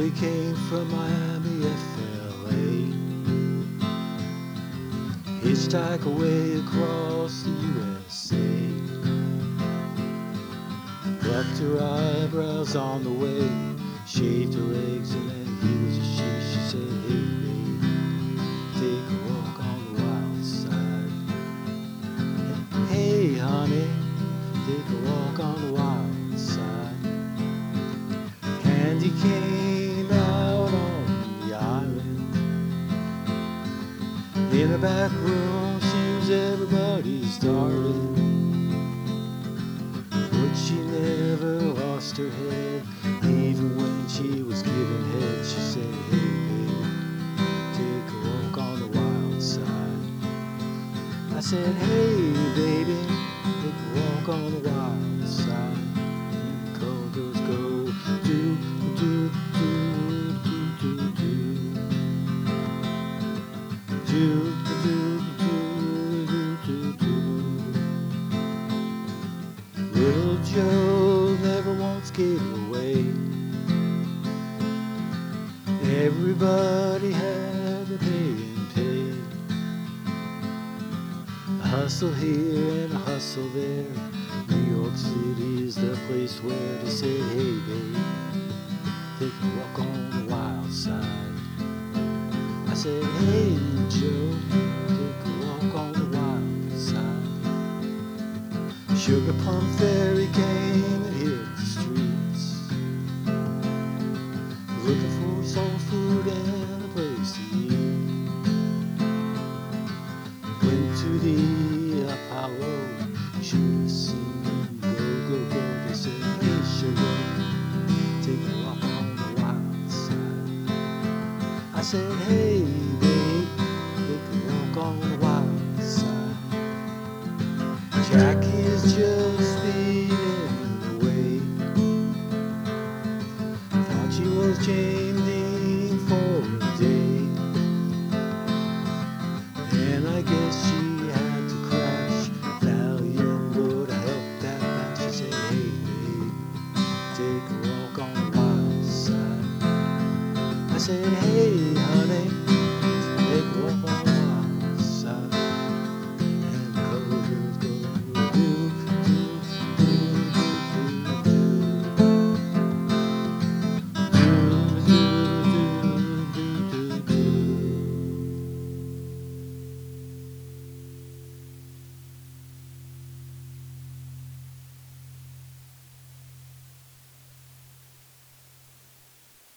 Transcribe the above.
He came from Miami, FLA. Hitchhike away across the USA. Plucked her eyebrows on the way, shaved her legs, and then he was a she. She said, hey babe, take a walk on the wild side. Hey honey, take a walk on the wild side. Candy came out on the island. In the back room, she was everybody's darling. But she never lost her head. Even when she was giving head, she said, hey babe, take a walk on the wild side. I said, hey baby, take a walk on the wild side. And the cold girls go do, do, do, do, do, do. Do, do, do, do, do, do. Little Joe never once gave away. Everybody had to pay and pay. A hustle here and a hustle there. New York City is the place where they say, hey babe, take a walk on the wild side. I said, hey Joe, take a walk on the wild side. Sugar Plum Fairy came and hit the streets, looking for soul food and a place to eat. Went to the Apollo, you should have seen them go, go, go. They said, hey sugar, take a walk on the wild side. I said, hey babe, take a walk on the wild side. Jackie is just speeding away. Thought she was James Dean for a day, and I guess she had to crash Valiant, but I helped that back. She said, hey babe, take a walk on the wild side. I said, hey